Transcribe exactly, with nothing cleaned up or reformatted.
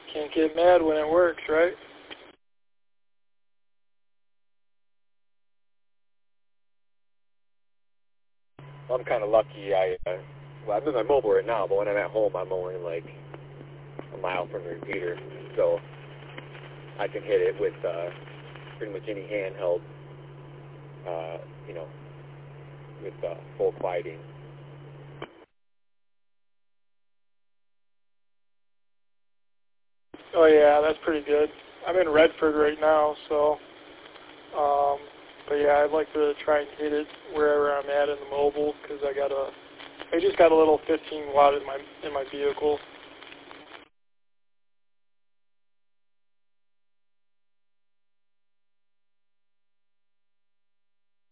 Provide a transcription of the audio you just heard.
Can't get mad when it works, right? I'm kind of lucky. I uh, well, I'm in my mobile right now, but when I'm at home, I'm only like a mile from the repeater, so I can hit it with uh, pretty much any handheld, uh, you know, with uh, full quieting. Oh yeah, that's pretty good. I'm in Redford right now, so, um, but yeah, I'd like to try and hit it wherever I'm at in the mobile, because I got a, I just got a little fifteen watt in my in my vehicle.